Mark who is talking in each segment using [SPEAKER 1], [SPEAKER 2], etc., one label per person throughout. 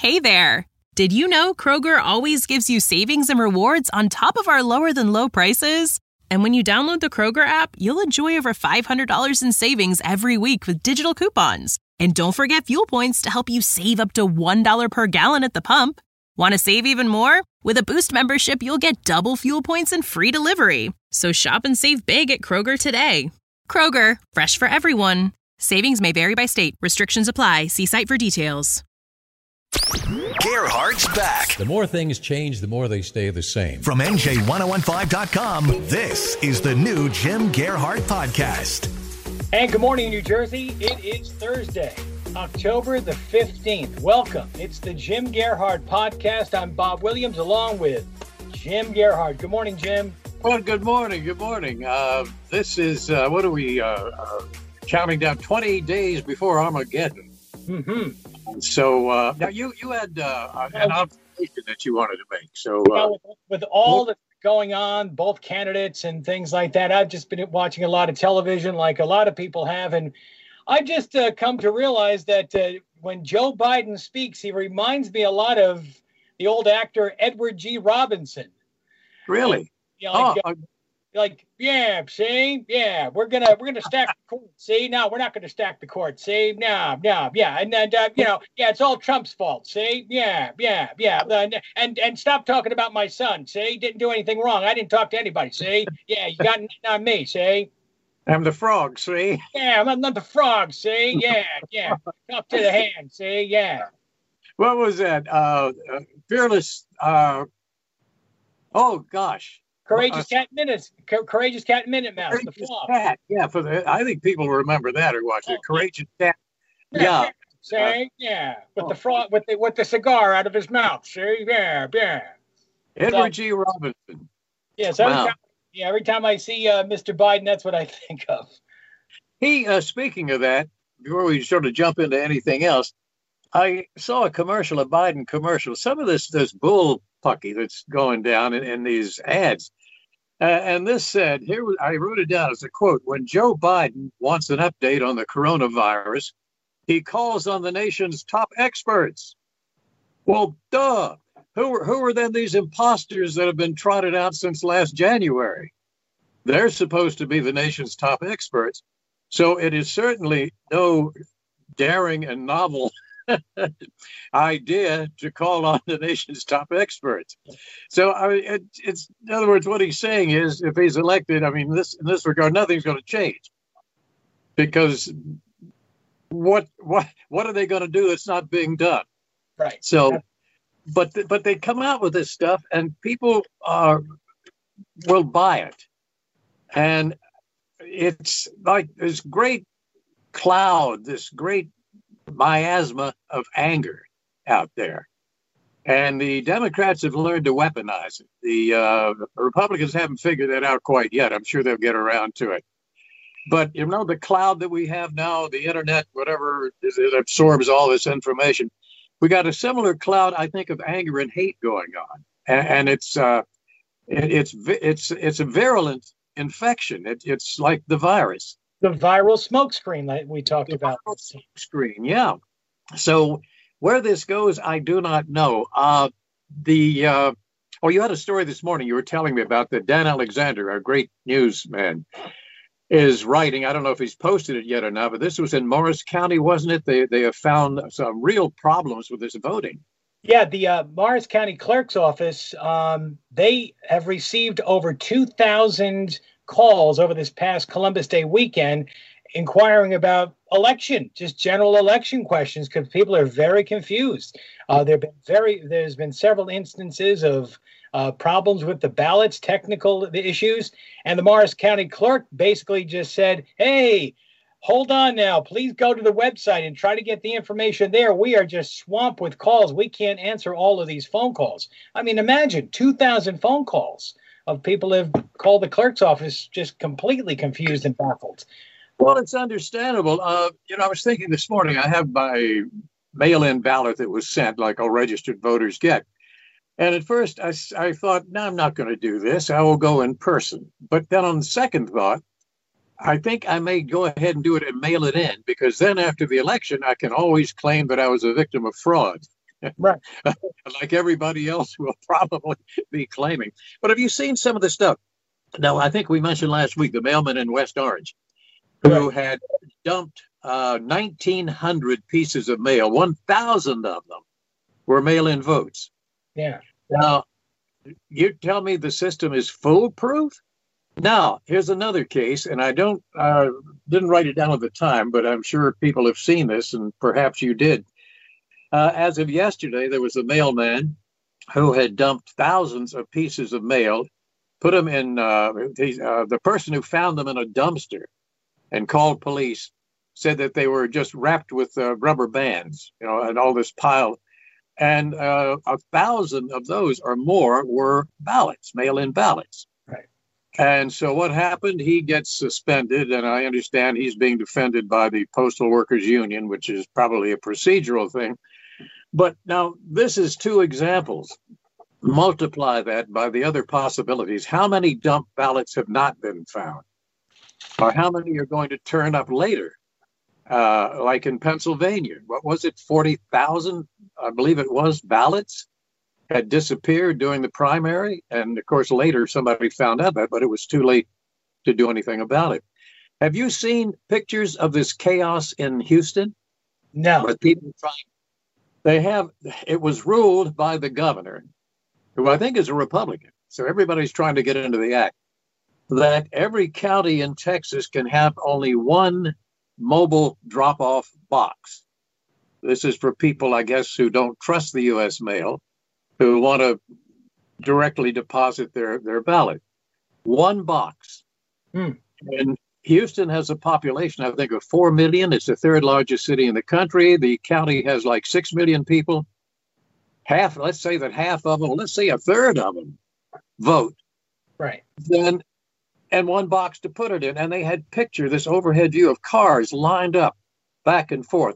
[SPEAKER 1] Hey there! Did you know Kroger always gives you savings and rewards on top of our lower-than-low prices? And when you download the Kroger app, you'll enjoy over $500 in savings every week with digital coupons. And don't forget fuel points to help you save up to $1 per gallon at the pump. Want to save even more? With a Boost membership, you'll get double fuel points and free delivery. So shop and save big at Kroger today. Kroger, fresh for everyone. Savings may vary by state. Restrictions apply. See site for details.
[SPEAKER 2] Gerhardt's back.
[SPEAKER 3] The more things change, the more they stay the same.
[SPEAKER 2] From NJ1015.com, this is the new Jim Gerhardt Podcast.
[SPEAKER 4] And good morning, New Jersey. It is Thursday, October the 15th. Welcome. It's the Jim Gerhardt Podcast. I'm Bob Williams along with Jim Gerhardt. Good morning, Jim.
[SPEAKER 5] Well, good morning. Good morning. This is, what are we, counting down 20 days before Armageddon.
[SPEAKER 4] Mm-hmm.
[SPEAKER 5] So now you had an observation that you wanted to make. So
[SPEAKER 4] with all that's going on, both candidates and things like that, I've just been watching a lot of television like a lot of people have. And I just come to realize that when Joe Biden speaks, he reminds me a lot of the old actor Edward G. Robinson.
[SPEAKER 5] Really?
[SPEAKER 4] Yeah, see, yeah, we're gonna stack the court. See, no, we're not gonna stack the court. See, no, yeah, and then yeah, it's all Trump's fault. See, yeah, and stop talking about my son. See, didn't do anything wrong. I didn't talk to anybody. See, yeah, you got nothing on me. See,
[SPEAKER 5] I'm the frog. See,
[SPEAKER 4] yeah, I'm not the frog. See, yeah, talk to the hand. See, yeah.
[SPEAKER 5] What was that? Fearless. Oh gosh.
[SPEAKER 4] Courageous Cat and Minute Mouse. The frog.
[SPEAKER 5] Cat. Yeah, I think people remember that or watch it. Courageous Cat. Yeah.
[SPEAKER 4] See, yeah, with the frog, with the cigar out of his mouth. See, yeah.
[SPEAKER 5] Edward G. Robinson.
[SPEAKER 4] Yeah. So every time I see Mr. Biden, that's what I think of.
[SPEAKER 5] He, speaking of that, before we sort of jump into anything else, I saw a commercial, a Biden commercial. Some of this bull pucky that's going down in these ads. And this said, I wrote it down as a quote, when Joe Biden wants an update on the coronavirus, he calls on the nation's top experts. Well, duh. Who are then these imposters that have been trotted out since last January? They're supposed to be the nation's top experts. So it is certainly no daring and novel idea to call on the nation's top experts. So it's in other words, what he's saying is, if he's elected, in this regard, nothing's going to change, because what are they going to do that's not being done?
[SPEAKER 4] Right.
[SPEAKER 5] So, but they come out with this stuff, and people will buy it, and it's like this great cloud, this great miasma of anger out there. And the Democrats have learned to weaponize it. The Republicans haven't figured that out quite yet. I'm sure they'll get around to it. But, the cloud that we have now, the internet, whatever, it absorbs all this information. We got a similar cloud, I think, of anger and hate going on. And it's a virulent infection. It's like the virus.
[SPEAKER 4] The viral smokescreen that we talked about.
[SPEAKER 5] Screen, yeah. So where this goes, I do not know. You had a story this morning you were telling me about that Dan Alexander, our great newsman, is writing. I don't know if he's posted it yet or not, but this was in Morris County, wasn't it? They have found some real problems with this voting.
[SPEAKER 4] Yeah, the Morris County Clerk's Office, they have received over 2,000 calls over this past Columbus Day weekend inquiring about election, just general election questions, because people are very confused. There's been several instances of problems with the ballots, technical issues, and the Morris County clerk basically just said, hey, hold on now, please go to the website and try to get the information there. We are just swamped with calls. We can't answer all of these phone calls. Imagine 2,000 phone calls of people who have called the clerk's office just completely confused and baffled.
[SPEAKER 5] Well, it's understandable. I was thinking this morning, I have my mail-in ballot that was sent, like all registered voters get. And at first I thought, no, I'm not going to do this. I will go in person. But then on second thought, I think I may go ahead and do it and mail it in, because then after the election, I can always claim that I was a victim of fraud.
[SPEAKER 4] Right.
[SPEAKER 5] like everybody else will probably be claiming. But have you seen some of the stuff? Now, I think we mentioned last week the mailman in West Orange who had dumped 1,900 pieces of mail. 1,000 of them were mail-in votes.
[SPEAKER 4] Yeah.
[SPEAKER 5] Now, you tell me the system is foolproof? Now, here's another case, and I didn't write it down at the time, but I'm sure people have seen this, and perhaps you did. As of yesterday, there was a mailman who had dumped thousands of pieces of mail, put them in, the person who found them in a dumpster and called police said that they were just wrapped with rubber bands, and all this pile. And 1,000 of those or more were ballots, mail-in ballots.
[SPEAKER 4] Right.
[SPEAKER 5] And so what happened? He gets suspended, and I understand he's being defended by the Postal Workers Union, which is probably a procedural thing. But now this is two examples. Multiply that by the other possibilities. How many dump ballots have not been found? Or how many are going to turn up later? Like in Pennsylvania, what was it, 40,000, I believe it was, ballots had disappeared during the primary. And of course, later somebody found out that, but it was too late to do anything about it. Have you seen pictures of this chaos in Houston?
[SPEAKER 4] No.
[SPEAKER 5] Where people it was ruled by the governor, who I think is a Republican. So everybody's trying to get into the act, that every county in Texas can have only one mobile drop-off box. This is for people, I guess, who don't trust the U.S. mail, who want to directly deposit their ballot. One box. And Houston has a population, I think, of 4 million. It's the third largest city in the country. The county has like 6 million people. Let's say a third of them vote.
[SPEAKER 4] Right.
[SPEAKER 5] Then, and one box to put it in. And they had this overhead view of cars lined up back and forth,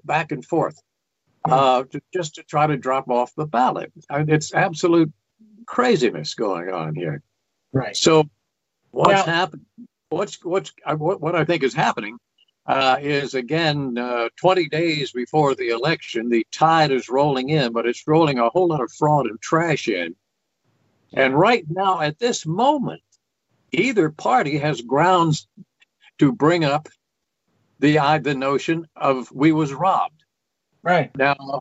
[SPEAKER 5] just to try to drop off the ballot. It's absolute craziness going on here.
[SPEAKER 4] Right.
[SPEAKER 5] So what's happening? What I think is happening is, again, 20 days before the election, the tide is rolling in, but it's rolling a whole lot of fraud and trash in. And right now, at this moment, either party has grounds to bring up the notion of we was robbed.
[SPEAKER 4] Right.
[SPEAKER 5] Now,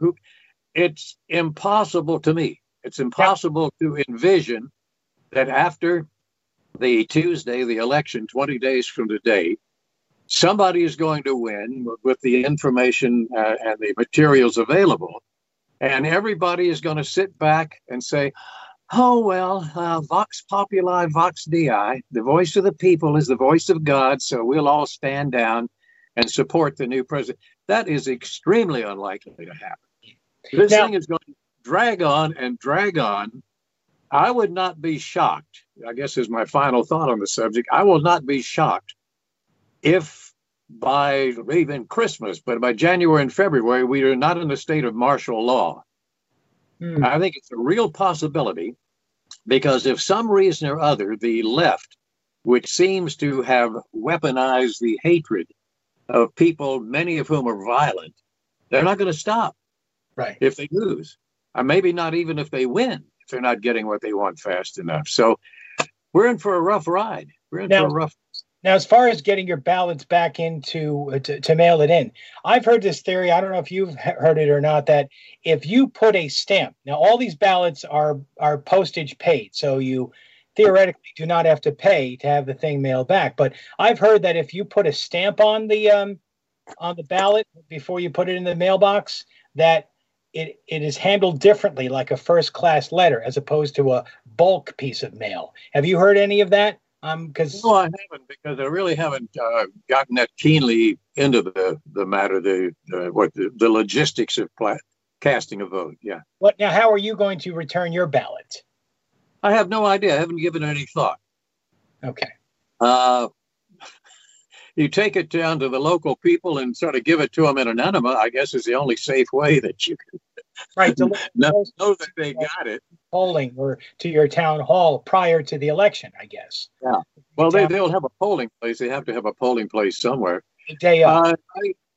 [SPEAKER 5] it's impossible to me. It's impossible to envision that after the Tuesday, the election, 20 days from today, somebody is going to win with the information and the materials available. And everybody is going to sit back and say, oh, well, vox populi, vox dei. The voice of the people is the voice of God. So we'll all stand down and support the new president. That is extremely unlikely to happen. This thing is going to drag on and drag on. I would not be shocked, I guess is my final thought on the subject. I will not be shocked if by even Christmas, but by January and February, we are not in a state of martial law. I think it's a real possibility because if some reason or other, the left, which seems to have weaponized the hatred of people, many of whom are violent, they're not going to stop.
[SPEAKER 4] Right.
[SPEAKER 5] If they lose, or maybe not even if they win, if they're not getting what they want fast enough. So we're in for a rough ride. Now,
[SPEAKER 4] as far as getting your ballots back into to mail it in, I've heard this theory. I don't know if you've heard it or not, that if you put a stamp, now all these ballots are postage paid, so you theoretically do not have to pay to have the thing mailed back. But I've heard that if you put a stamp on the ballot before you put it in the mailbox, that it is handled differently, like a first-class letter, as opposed to a bulk piece of mail. Have you heard any of that?
[SPEAKER 5] No, I haven't, because I really haven't gotten that keenly into the matter, the logistics of casting a vote. Yeah.
[SPEAKER 4] Now, how are you going to return your ballot?
[SPEAKER 5] I have no idea. I haven't given it any thought.
[SPEAKER 4] Okay.
[SPEAKER 5] You take it down to the local people and sort of give it to them in an enema, I guess, is the only safe way that you can know that they got it.
[SPEAKER 4] Polling or to your town hall prior to the election, I guess.
[SPEAKER 5] Yeah. Well, they'll have a polling place. They have to have a polling place somewhere.
[SPEAKER 4] The day of.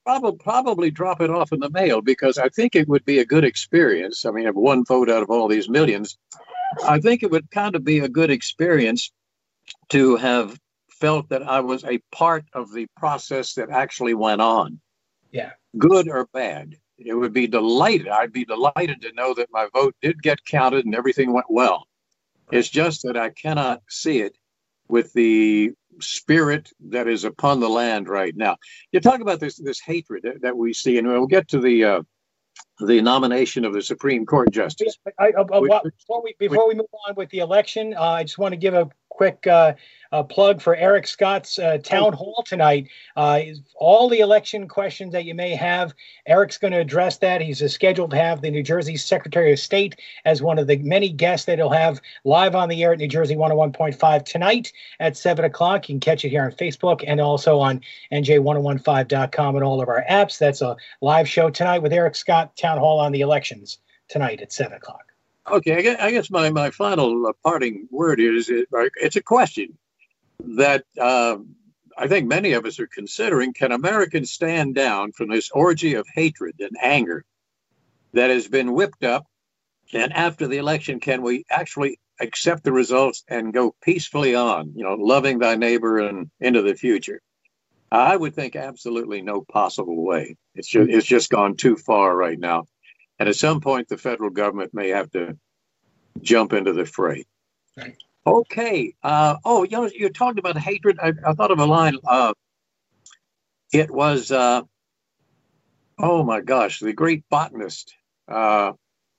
[SPEAKER 5] probably drop it off in the mail, because I think it would be a good experience. I mean, if one vote out of all these millions, I think it would kind of be a good experience to have felt that I was a part of the process that actually went on.
[SPEAKER 4] Yeah.
[SPEAKER 5] Good or bad. It would be delighted. I'd be delighted to know that my vote did get counted and everything went well. It's just that I cannot see it with the spirit that is upon the land right now. You talk about this hatred that we see, and we'll get to the nomination of the Supreme Court justice.
[SPEAKER 4] Before we move on with the election, I just want to give a quick plug for Eric Scott's town hall tonight. All the election questions that you may have, Eric's going to address that. He's scheduled to have the New Jersey Secretary of State as one of the many guests that he'll have live on the air at New Jersey 101.5 tonight at 7 o'clock. You can catch it here on Facebook and also on NJ1015.com and all of our apps. That's a live show tonight with Eric Scott, town hall on the elections tonight at 7 o'clock.
[SPEAKER 5] Okay, I guess my final parting word is it's a question that I think many of us are considering. Can Americans stand down from this orgy of hatred and anger that has been whipped up? And after the election, can we actually accept the results and go peacefully on, loving thy neighbor and into the future? I would think absolutely no possible way. It's just gone too far right now. And at some point, the federal government may have to jump into the fray.
[SPEAKER 4] Right.
[SPEAKER 5] Okay. You talked about hatred. I thought of a line. It was, oh my gosh, the great botanist. Now,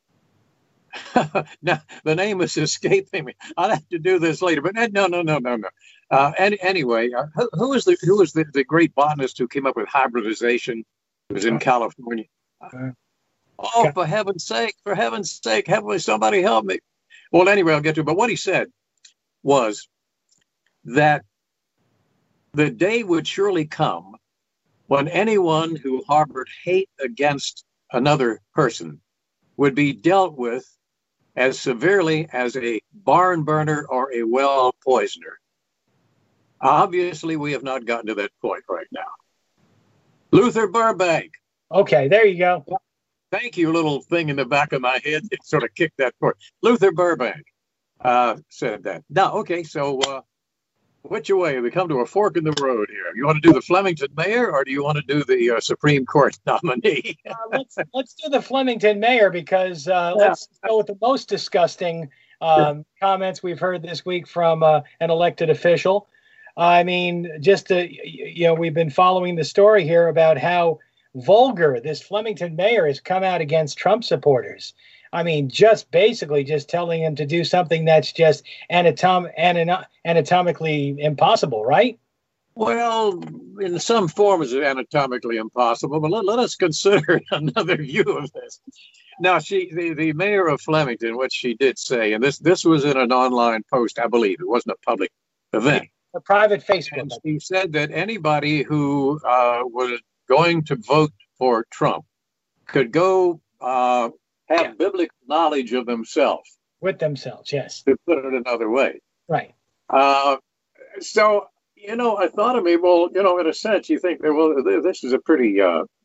[SPEAKER 5] the name is escaping me. I'll have to do this later. But no. Anyway, who was the great botanist who came up with hybridization? It was in California. Oh, for heaven's sake, somebody help me. Well, anyway, I'll get to it. But what he said was that the day would surely come when anyone who harbored hate against another person would be dealt with as severely as a barn burner or a well poisoner. Obviously, we have not gotten to that point right now. Luther Burbank.
[SPEAKER 4] Okay, there you go.
[SPEAKER 5] Thank you, little thing in the back of my head. It sort of kicked that part. Luther Burbank said that. Now, okay, so which way? We come to a fork in the road here. You want to do the Flemington mayor, or do you want to do the Supreme Court nominee?
[SPEAKER 4] Let's do the Flemington mayor, because let's go with the most disgusting comments we've heard this week from an elected official. I mean, we've been following the story here about how vulgar this Flemington mayor has come out against Trump supporters. I mean, just basically just telling him to do something that's just anatomically impossible, right?
[SPEAKER 5] Well, in some forms it's anatomically impossible, but let us consider another view of this. Now, the mayor of Flemington, what she did say, and this was in an online post, I believe. It wasn't a public event.
[SPEAKER 4] A private Facebook.
[SPEAKER 5] And she said that anybody who was going to vote for Trump could go have biblical knowledge of themselves.
[SPEAKER 4] With themselves, yes.
[SPEAKER 5] To put it another way.
[SPEAKER 4] Right.
[SPEAKER 5] So, I thought of me, well, in a sense, you think, well, this is a pretty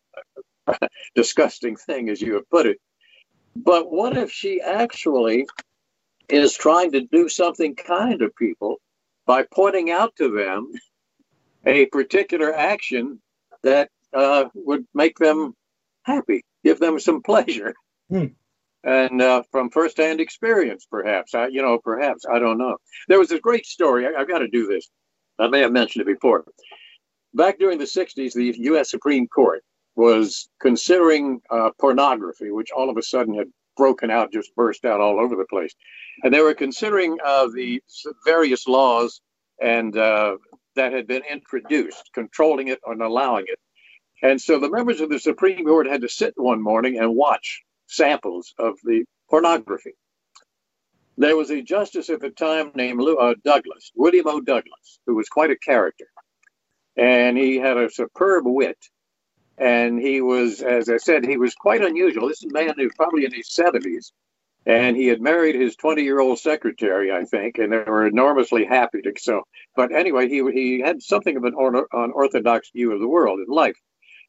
[SPEAKER 5] disgusting thing, as you have put it. But what if she actually is trying to do something kind to people by pointing out to them a particular action that would make them happy, give them some pleasure, and from firsthand experience, perhaps. Perhaps, I don't know. There was a great story. I've got to do this. I may have mentioned it before. Back during the 60s, the U.S. Supreme Court was considering pornography, which all of a sudden had broken out, just burst out all over the place. And they were considering the various laws and that had been introduced, controlling it and allowing it. And so the members of the Supreme Court had to sit one morning and watch samples of the pornography. There was a justice at the time named William O. Douglas, who was quite a character. And he had a superb wit. And he was, as I said, he was quite unusual. This is a man who was probably in his 70s. And he had married his 20-year-old secretary, I think, and they were enormously happy to so. But anyway, he had something of an unorthodox view of the world and life.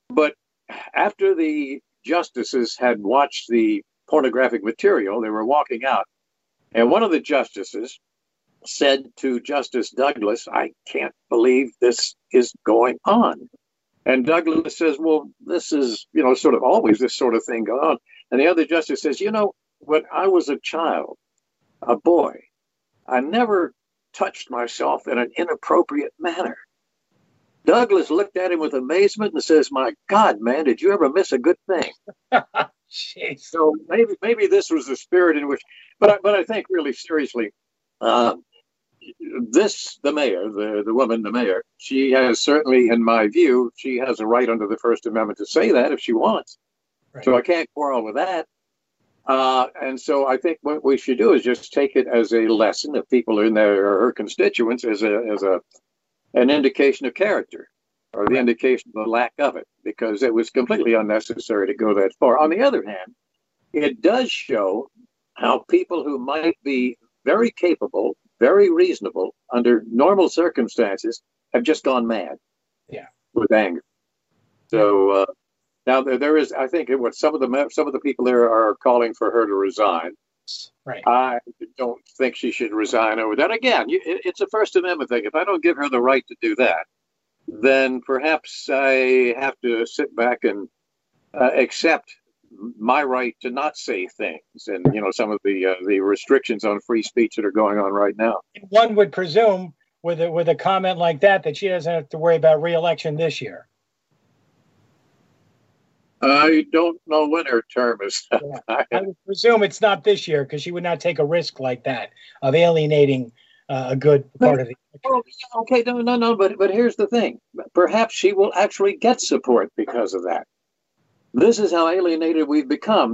[SPEAKER 5] But after the justices had watched the pornographic material, they were walking out. And one of the justices said to Justice Douglas, "I can't believe this is going on." And Douglas says, "Well, this is, sort of always this sort of thing going on." And the other justice says, "When I was a child, a boy, I never touched myself in an inappropriate manner." Douglas looked at him with amazement and says, "My God, man, did you ever miss a good thing?"
[SPEAKER 4] Jeez.
[SPEAKER 5] So maybe this was the spirit in which, but I think really seriously, the mayor, the woman, the mayor, she has certainly, in my view, she has a right under the First Amendment to say that if she wants. Right. So I can't quarrel with that. And so I think what we should do is just take it as a lesson of people in there, or her constituents, as an indication of character, or the indication of the lack of it, because it was completely unnecessary to go that far. On the other hand, it does show how people who might be very capable, very reasonable under normal circumstances have just gone mad with anger. So now there is, I think, what some of the people there are calling for her to resign.
[SPEAKER 4] Right.
[SPEAKER 5] I don't think she should resign over that. Again, it's a First Amendment thing. If I don't give her the right to do that, then perhaps I have to sit back and accept my right to not say things, and some of the restrictions on free speech that are going on right now.
[SPEAKER 4] One would presume with a comment like that she doesn't have to worry about re-election this year.
[SPEAKER 5] I don't know when her term is.
[SPEAKER 4] I would presume it's not this year, because she would not take a risk like that of alienating a good part of the country.
[SPEAKER 5] Okay, no, but here's the thing. Perhaps she will actually get support because of that. This is how alienated we've become.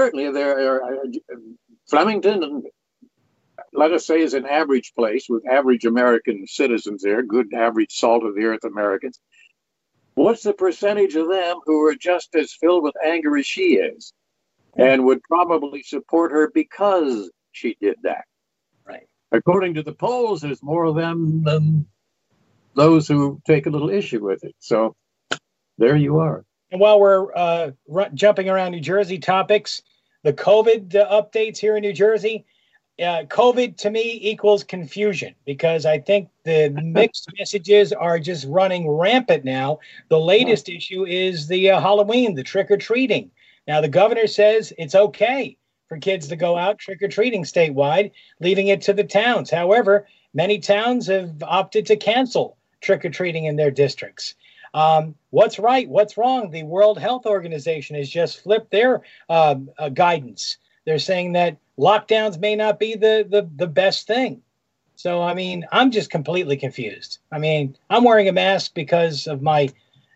[SPEAKER 5] Flemington, let us say, is an average place with average American citizens there, good average salt of the earth Americans. What's the percentage of them who are just as filled with anger as she is, and would probably support her because she did that?
[SPEAKER 4] Right.
[SPEAKER 5] According to the polls, there's more of them than those who take a little issue with it. So there you are.
[SPEAKER 4] And while we're jumping around New Jersey topics, the COVID updates here in New Jersey, COVID to me equals confusion, because I think the mixed messages are just running rampant now. The latest issue is the Halloween, the trick-or-treating. Now, the governor says it's okay for kids to go out trick-or-treating statewide, leaving it to the towns. However, many towns have opted to cancel trick-or-treating in their districts. What's right? What's wrong? The World Health Organization has just flipped their guidance. They're saying that lockdowns may not be the best thing. So, I mean, I'm just completely confused. I mean, I'm wearing a mask because of my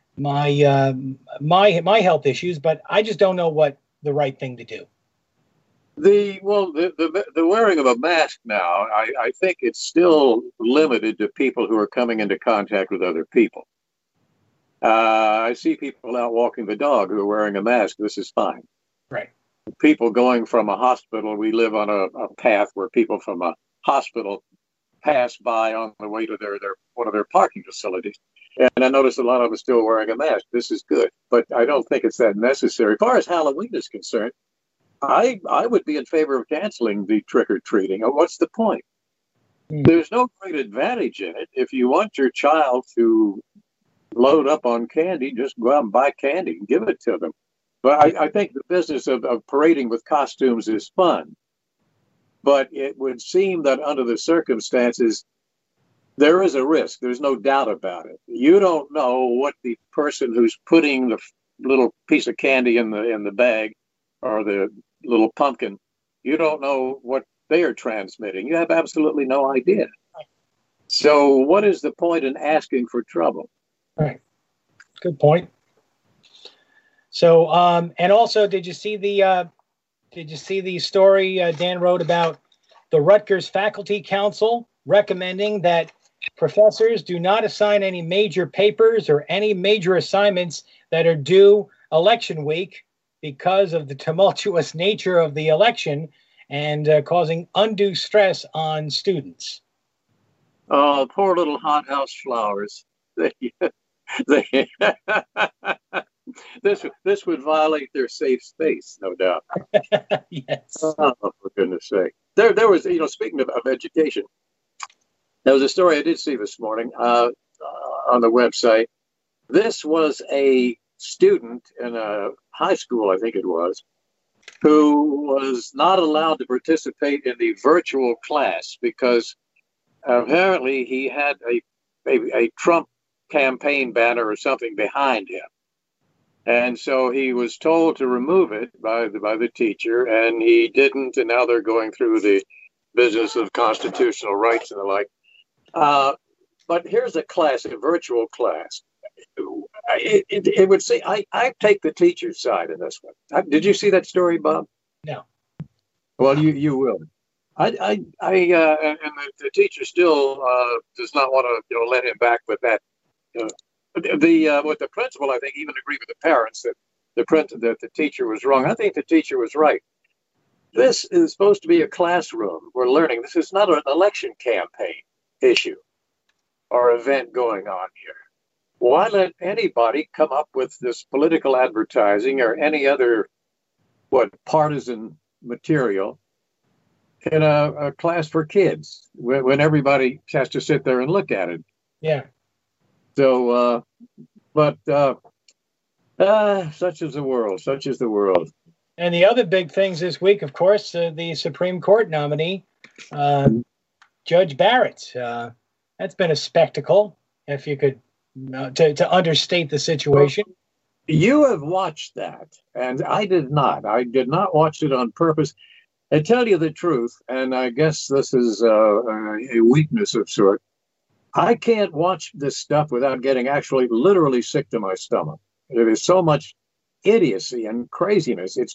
[SPEAKER 4] health issues, but I just don't know what the right thing to do.
[SPEAKER 5] The wearing of a mask now, I think it's still limited to people who are coming into contact with other people. I see people out walking the dog who are wearing a mask. This is fine.
[SPEAKER 4] Right.
[SPEAKER 5] People going from a hospital, we live on a path where people from a hospital pass by on the way to one of their parking facilities. And I noticed a lot of them are still wearing a mask. This is good, but I don't think it's that necessary. As far as Halloween is concerned, I would be in favor of canceling the trick-or-treating. What's the point? There's no great advantage in it. If you want your child to load up on candy, just go out and buy candy and give it to them. But I think the business of parading with costumes is fun. But it would seem that under the circumstances, there is a risk. There's no doubt about it. You don't know what the person who's putting the little piece of candy in the bag or the little pumpkin, you don't know what they are transmitting. You have absolutely no idea. So what is the point in asking for trouble?
[SPEAKER 4] Right. Good point. So, and also, did you see the story Dan wrote about the Rutgers Faculty Council recommending that professors do not assign any major papers or any major assignments that are due election week because of the tumultuous nature of the election and causing undue stress on students?
[SPEAKER 5] Oh, poor little hothouse flowers. This would violate their safe space, no doubt.
[SPEAKER 4] Yes.
[SPEAKER 5] Oh, for goodness sake. There was, speaking of education, there was a story I did see this morning on the website. This was a student in a high school, I think it was, who was not allowed to participate in the virtual class because apparently he had a Trump campaign banner or something behind him. And so he was told to remove it by the teacher, and he didn't. And now they're going through the business of constitutional rights and the like. But here's a class, a virtual class. It would say I take the teacher's side in this one. Did you see that story, Bob?
[SPEAKER 4] No. Well,
[SPEAKER 5] you will. And the teacher still does not want to let him back with that. With the principal, I think, even agreed with the parents that the teacher was wrong. I think the teacher was right. This is supposed to be a classroom. We're learning. This is not an election campaign issue or event going on here. Why let anybody come up with this political advertising or any other partisan material in a class for kids when everybody has to sit there and look at it?
[SPEAKER 4] Yeah.
[SPEAKER 5] So, such is the world. Such is the world.
[SPEAKER 4] And the other big things this week, of course, the Supreme Court nominee, Judge Barrett. That's been a spectacle, if you could, to understate the situation.
[SPEAKER 5] You have watched that, and I did not. I did not watch it on purpose. I tell you the truth, and I guess this is a weakness of sort. I can't watch this stuff without getting actually literally sick to my stomach. There is so much idiocy and craziness. It's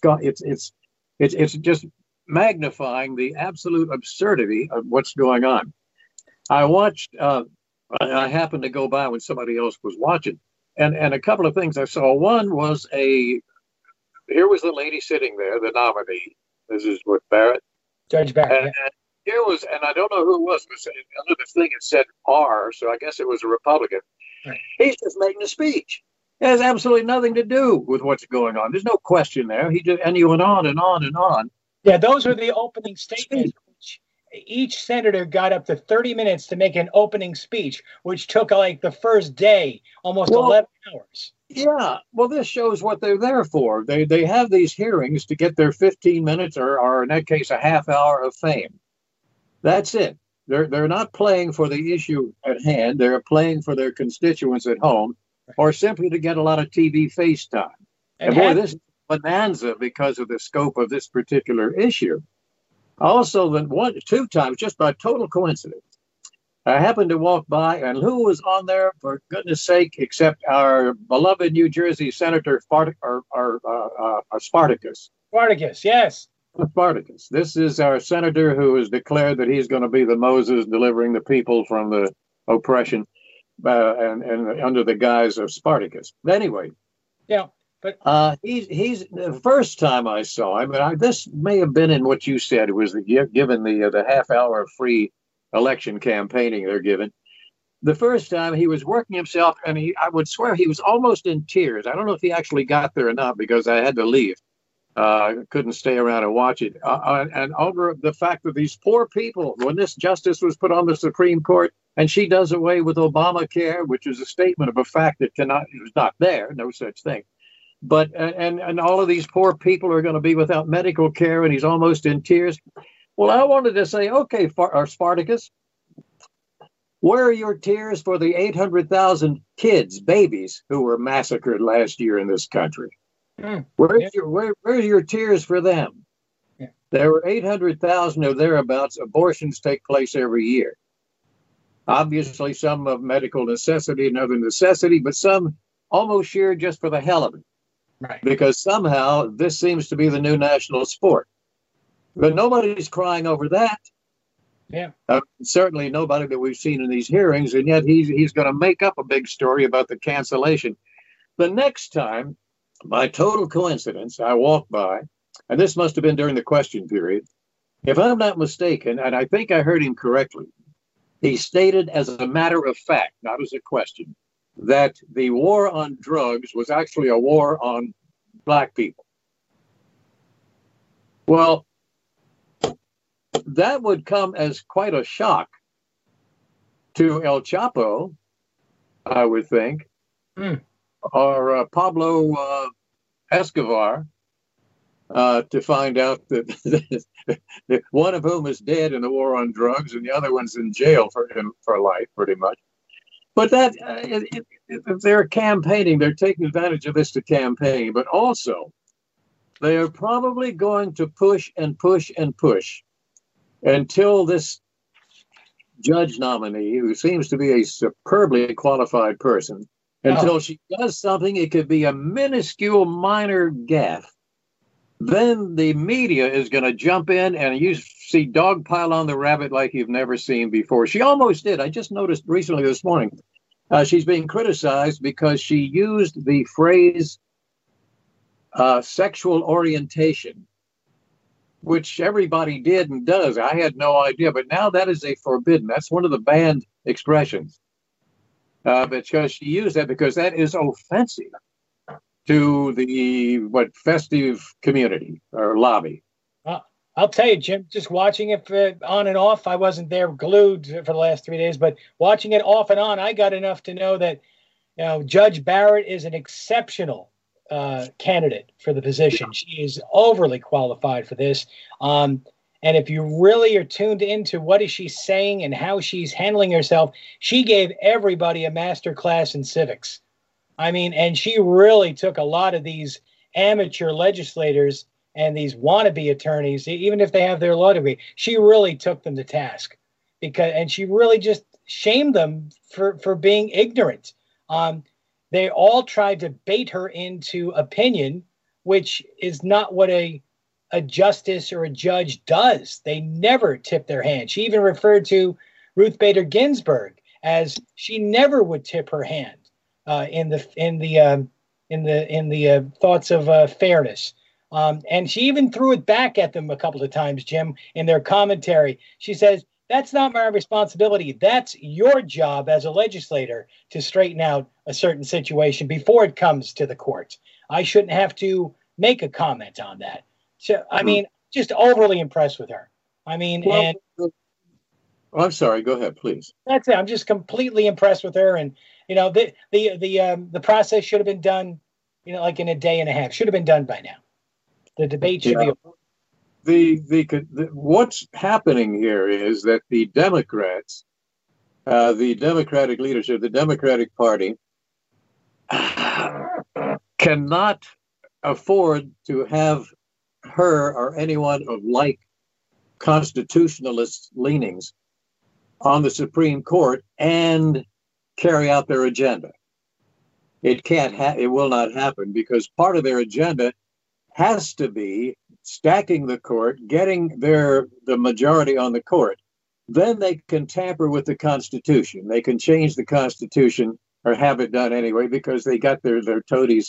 [SPEAKER 5] just magnifying the absolute absurdity of what's going on. I watched. I happened to go by when somebody else was watching, and a couple of things I saw. One was here was the lady sitting there, the nominee. This is what Barrett,
[SPEAKER 4] Judge Barrett.
[SPEAKER 5] And here was, and I don't know who it was, but under the thing it said R, so I guess it was a Republican. Right. He's just making a speech. It has absolutely nothing to do with what's going on. There's no question there. And he went on and on and on.
[SPEAKER 4] Yeah, those were the opening statements. Each senator got up to 30 minutes to make an opening speech, which took like the first day, almost 11 hours.
[SPEAKER 5] Yeah, well, this shows what they're there for. They have these hearings to get their 15 minutes or in that case, a half hour of fame. That's it. They're not playing for the issue at hand. They're playing for their constituents at home or simply to get a lot of TV face time. And boy, this is bonanza because of the scope of this particular issue. Also, two times, just by total coincidence, I happened to walk by, and who was on there, for goodness sake, except our beloved New Jersey Senator Spartacus.
[SPEAKER 4] Spartacus, yes.
[SPEAKER 5] Spartacus. This is our senator who has declared that he's going to be the Moses delivering the people from the oppression and under the guise of Spartacus. Anyway.
[SPEAKER 4] Yeah.
[SPEAKER 5] But he's the first time I saw him, and this may have been in what you said, was given the half hour of free election campaigning they're given. The first time he was working himself, and I would swear he was almost in tears. I don't know if he actually got there or not because I had to leave. I couldn't stay around and watch it. And over the fact that these poor people, when this justice was put on the Supreme Court, and she does away with Obamacare, which is a statement of a fact that it was not there, no such thing. But and all of these poor people are going to be without medical care, and he's almost in tears. Well, I wanted to say, okay, Spartacus, where are your tears for the 800,000 kids, babies, who were massacred last year in this country? Where's your tears for them? Yeah. There were 800,000 or thereabouts abortions take place every year. Obviously, some of medical necessity and other necessity, but some almost sheer just for the hell of it.
[SPEAKER 4] Right.
[SPEAKER 5] Because somehow this seems to be the new national sport. But nobody's crying over that.
[SPEAKER 4] Yeah.
[SPEAKER 5] Certainly nobody that we've seen in these hearings, and yet he's going to make up a big story about the cancellation. The next time, by total coincidence, I walked by, and this must have been during the question period. If I'm not mistaken, and I think I heard him correctly, he stated as a matter of fact, not as a question, that the war on drugs was actually a war on black people. Well, that would come as quite a shock to El Chapo, I would think, or Pablo Escobar, to find out that one of whom is dead in the war on drugs and the other one's in jail for life, pretty much. But that they're campaigning, they're taking advantage of this to campaign, but also they are probably going to push and push and push until this judge nominee, who seems to be a superbly qualified person, until she does something, it could be a minuscule minor gaffe. Then the media is going to jump in and you see dog pile on the rabbit like you've never seen before. She almost did. I just noticed recently this morning, she's being criticized because she used the phrase sexual orientation, which everybody did and does. I had no idea, but now that is that's one of the banned expressions. Because she used that because that is offensive to the festive community or lobby.
[SPEAKER 4] I'll tell you, Jim, just watching it on and off, I wasn't there glued for the last 3 days, but watching it off and on, I got enough to know that Judge Barrett is an exceptional candidate for the position. She is overly qualified for this. And if you really are tuned into what is she saying and how she's handling herself, she gave everybody a master class in civics. I mean, and she really took a lot of these amateur legislators and these wannabe attorneys, even if they have their law degree, she really took them to task and she really just shamed them for being ignorant. They all tried to bait her into opinion, which is not what a justice or a judge does. They never tip their hand. She even referred to Ruth Bader Ginsburg as she never would tip her hand in the thoughts of fairness. And she even threw it back at them a couple of times, Jim, in their commentary. She says, "That's not my responsibility. That's your job as a legislator to straighten out a certain situation before it comes to the court. I shouldn't have to make a comment on that." So, I mean, just overly impressed with her. I mean,
[SPEAKER 5] I'm sorry. Go ahead, please.
[SPEAKER 4] That's it. I'm just completely impressed with her. And, the process should have been done, like in a day and a half. Should have been done by now. The debate should be.
[SPEAKER 5] What's happening here is that the Democrats, the Democratic leadership, the Democratic Party, cannot afford to have her or anyone of like constitutionalist leanings on the Supreme Court and carry out their agenda. It will not happen because part of their agenda has to be stacking the court, getting the majority on the court. Then they can tamper with the Constitution. They can change the Constitution or have it done anyway because they got their toadies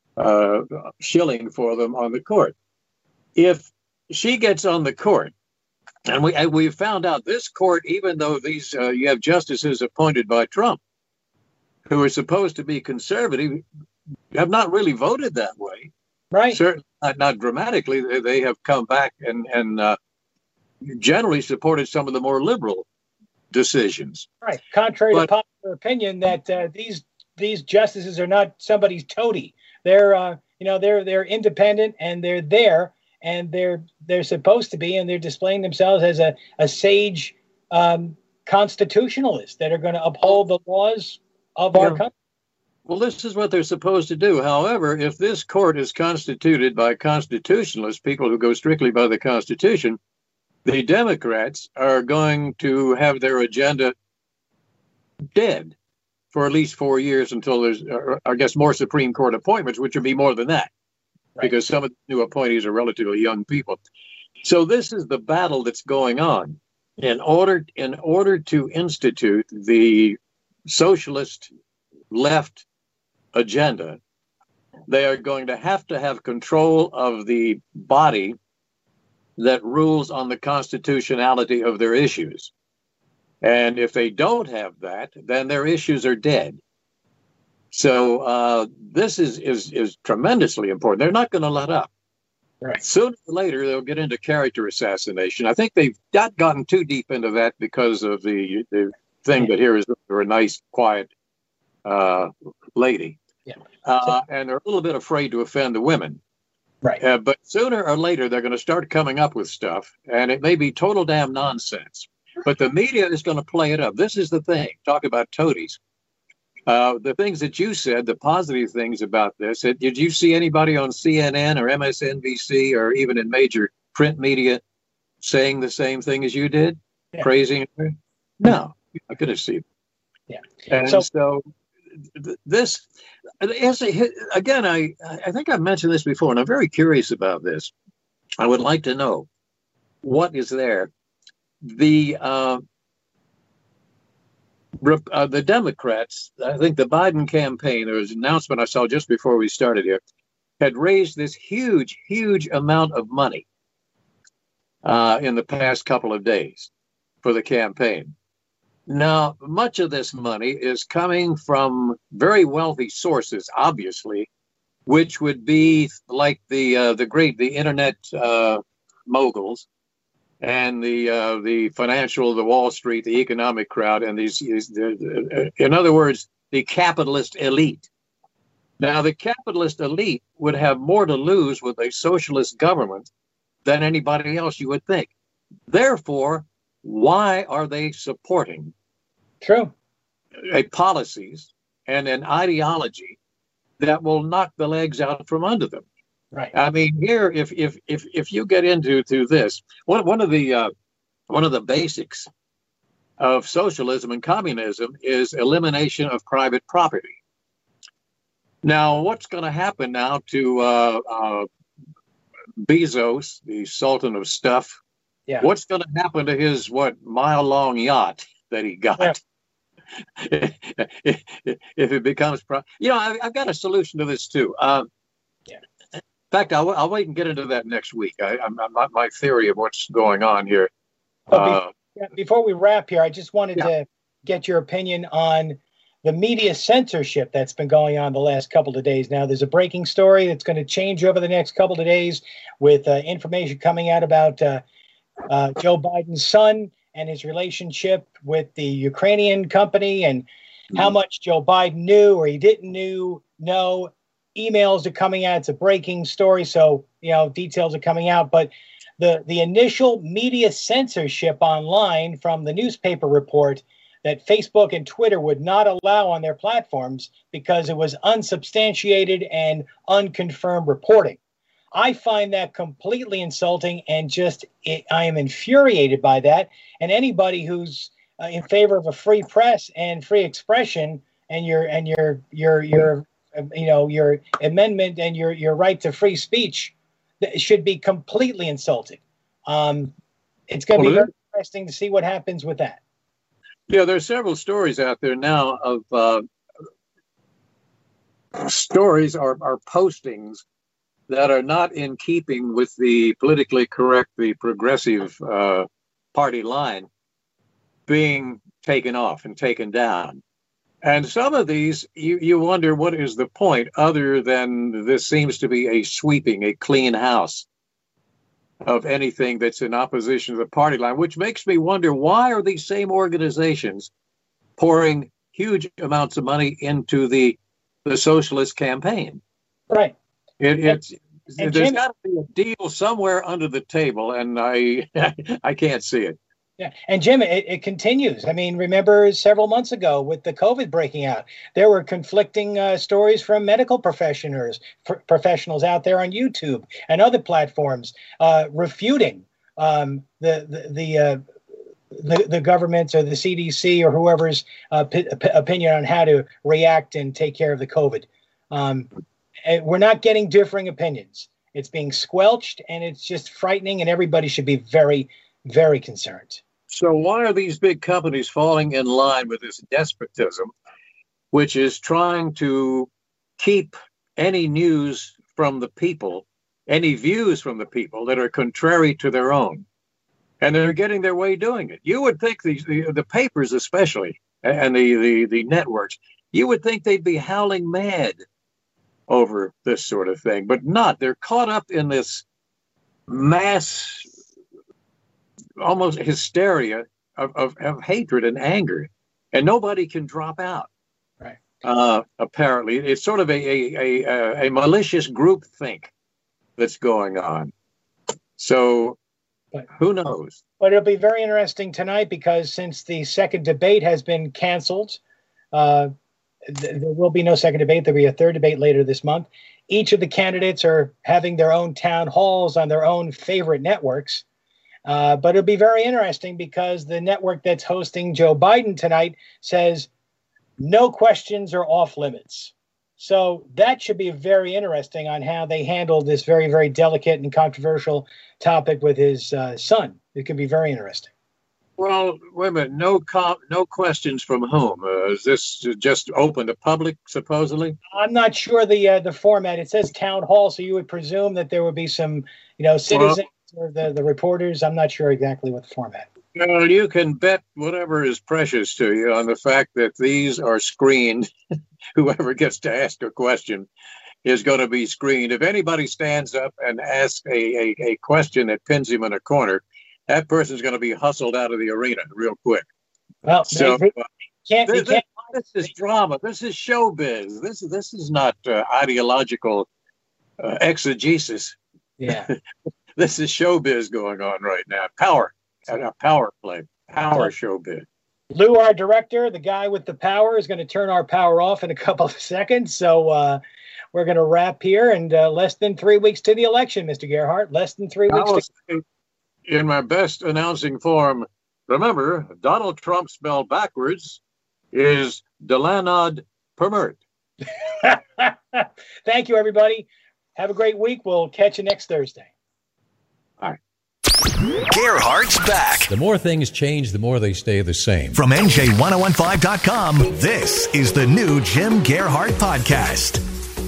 [SPEAKER 5] shilling for them on the court. If she gets on the court, and we found out this court, even though these you have justices appointed by Trump, who are supposed to be conservative, have not really voted that way.
[SPEAKER 4] Right.
[SPEAKER 5] Certainly not dramatically. They have come back and generally supported some of the more liberal decisions.
[SPEAKER 4] Right. Contrary to popular opinion, that these justices are not somebody's toady. They're they're independent and they're there and they're supposed to be, and they're displaying themselves as a sage constitutionalist that are going to uphold the laws of our country.
[SPEAKER 5] Well, this is what they're supposed to do. However, if this court is constituted by constitutionalists, people who go strictly by the Constitution, the Democrats are going to have their agenda dead for at least 4 years until there's, I guess, more Supreme Court appointments, which would be more than that, because some of the new appointees are relatively young people. So this is the battle that's going on. In order to institute the socialist left agenda, they are going to have control of the body that rules on the constitutionality of their issues. And if they don't have that, then their issues are dead. So this is tremendously important. They're not going to let up.
[SPEAKER 4] Right.
[SPEAKER 5] Sooner or later, they'll get into character assassination. I think they've not gotten too deep into that because of the thing that here is they're a nice, quiet lady.
[SPEAKER 4] Yeah.
[SPEAKER 5] And they're a little bit afraid to offend the women.
[SPEAKER 4] Right.
[SPEAKER 5] But sooner or later, they're going to start coming up with stuff, and it may be total damn nonsense. But the media is going to play it up. This is the thing. Talk about toadies. The things that you said, the positive things about this, did you see anybody on CNN or MSNBC or even in major print media saying the same thing as you did?
[SPEAKER 4] Yeah.
[SPEAKER 5] Praising her? No, I couldn't see it.
[SPEAKER 4] Yeah.
[SPEAKER 5] And so this, again, I think I've mentioned this before, and I'm very curious about this. I would like to know what is there. The Democrats, I think the Biden campaign, there was an announcement I saw just before we started here, had raised this huge, huge amount of money in the past couple of days for the campaign. Now, much of this money is coming from very wealthy sources, obviously, which would be like the internet moguls and the financial, the Wall Street, the economic crowd, and in other words, the capitalist elite. Now, the capitalist elite would have more to lose with a socialist government than anybody else you would think. Therefore, why are they supporting policies and an ideology that will knock the legs out from under them?
[SPEAKER 4] Right.
[SPEAKER 5] I mean, here, if you get into this, one of the basics of socialism and communism is elimination of private property. Now, what's going to happen now to Bezos, the Sultan of Stuff?
[SPEAKER 4] Yeah.
[SPEAKER 5] What's going to happen to his mile-long yacht that he got? Yeah. if it becomes, I've got a solution to this too. In fact, I'll wait and get into that next week. My theory of what's going on here.
[SPEAKER 4] Before we wrap here, I just wanted to get your opinion on the media censorship that's been going on the last couple of days. Now, there's a breaking story that's going to change over the next couple of days with information coming out about Joe Biden's son and his relationship with the Ukrainian company and how much Joe Biden knew or he didn't know. Emails are coming out. It's a breaking story, so details are coming out. But the initial media censorship online from the newspaper report that Facebook and Twitter would not allow on their platforms because it was unsubstantiated and unconfirmed reporting. I find that completely insulting and I am infuriated by that. And anybody who's in favor of a free press and free expression and your amendment and your right to free speech should be completely insulting. It's going to be very interesting to see what happens with that.
[SPEAKER 5] Yeah, there are several stories out there now of stories or postings that are not in keeping with the politically correct, the progressive party line being taken off and taken down. And some of these, you wonder what is the point other than this seems to be a clean house of anything that's in opposition to the party line, which makes me wonder, why are these same organizations pouring huge amounts of money into the socialist campaign?
[SPEAKER 4] Right.
[SPEAKER 5] There's got to be a deal somewhere under the table, and I can't see it.
[SPEAKER 4] Yeah. And Jim, it continues. I mean, remember several months ago with the COVID breaking out, there were conflicting stories from medical professionals out there on YouTube and other platforms refuting the government's or the CDC or whoever's opinion on how to react and take care of the COVID. We're not getting differing opinions. It's being squelched, and it's just frightening, and everybody should be very, very concerned.
[SPEAKER 5] So why are these big companies falling in line with this despotism, which is trying to keep any news from the people, any views from the people that are contrary to their own? And they're getting their way doing it. You would think the papers especially, and the networks, You would think they'd be howling mad over this sort of thing, but not. They're caught up in this mass, almost hysteria of hatred and anger, and nobody can drop out.
[SPEAKER 4] Right.
[SPEAKER 5] Apparently, it's sort of a malicious groupthink that's going on. So, who knows?
[SPEAKER 4] But it'll be very interesting tonight because since the second debate has been canceled, there will be no second debate. There'll be a third debate later this month. Each of the candidates are having their own town halls on their own favorite networks. But it'll be very interesting because the network that's hosting Joe Biden tonight says no questions are off limits. So that should be very interesting on how they handle this very, very delicate and controversial topic with his son. It could be very interesting.
[SPEAKER 5] Well, wait a minute. No questions from whom? Is this just open to public, supposedly?
[SPEAKER 4] I'm not sure the format. It says town hall, so you would presume that there would be some, citizens or the reporters. I'm not sure exactly what the format.
[SPEAKER 5] Well, you can bet whatever is precious to you on the fact that these are screened. Whoever gets to ask a question is going to be screened. If anybody stands up and asks a question that pins him in a corner, that person's going to be hustled out of the arena real quick.
[SPEAKER 4] Well,
[SPEAKER 5] so
[SPEAKER 4] this
[SPEAKER 5] is drama. This is showbiz. This is not ideological exegesis.
[SPEAKER 4] Yeah.
[SPEAKER 5] This is showbiz going on right now. Power play. Power showbiz.
[SPEAKER 4] Lou, our director, the guy with the power, is going to turn our power off in a couple of seconds. So we're going to wrap here. And less than 3 weeks to the election, Mr. Gerhardt. Less than 3 weeks.
[SPEAKER 5] In my best announcing form, remember, Donald Trump spelled backwards is Delanad Permert.
[SPEAKER 4] Thank you, everybody. Have a great week. We'll catch you next Thursday.
[SPEAKER 5] All right.
[SPEAKER 2] Gerhardt's back.
[SPEAKER 3] The more things change, the more they stay the same.
[SPEAKER 2] From NJ1015.com, this is the new Jim Gerhardt Podcast.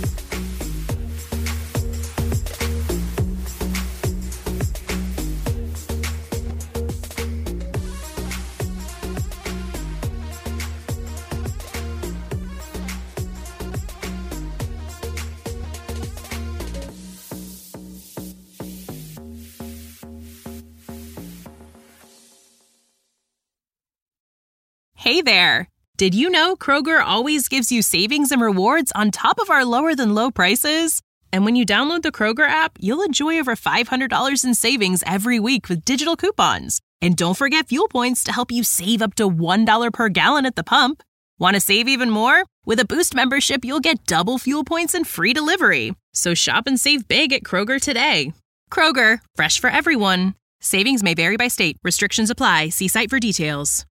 [SPEAKER 1] Hey there! Did you know Kroger always gives you savings and rewards on top of our lower-than-low prices? And when you download the Kroger app, you'll enjoy over $500 in savings every week with digital coupons. And don't forget fuel points to help you save up to $1 per gallon at the pump. Want to save even more? With a Boost membership, you'll get double fuel points and free delivery. So shop and save big at Kroger today. Kroger, fresh for everyone. Savings may vary by state. Restrictions apply. See site for details.